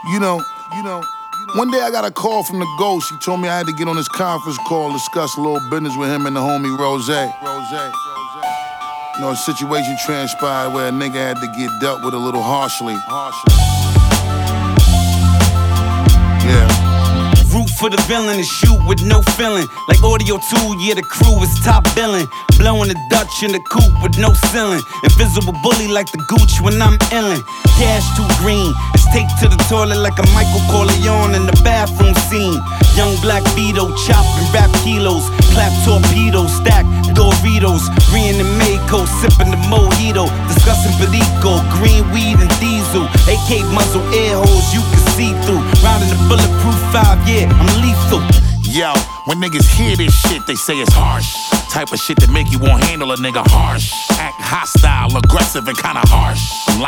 You know, one day I got a call from the ghost. He told me I had to get on this conference call, discuss a little business with him and the homie Rose. You know, a situation transpired where a nigga had to get dealt with a little harshly. Yeah. Root for the villain and shoot with no feeling. Like Audio 2, yeah, the crew is top billing. Blowing the Dutch in the coupe with no ceiling. Invisible bully like the Gooch when I'm illin'. Cash too green, it's taped to the toilet like a Michael Corleone in the bathroom scene. Young black Vito, chopping rap kilos. Clap torpedoes, stack Doritos. Green and Mako, sipping the mojito. Discussing Perico, green weed and diesel. AK muzzle air holes you can see through. Rounding the bulletproof 5, yeah, I'm lethal. Yo, when niggas hear this shit, they say it's harsh. Type of shit that make you won't handle a nigga harsh. Act hostile, aggressive, and kinda harsh.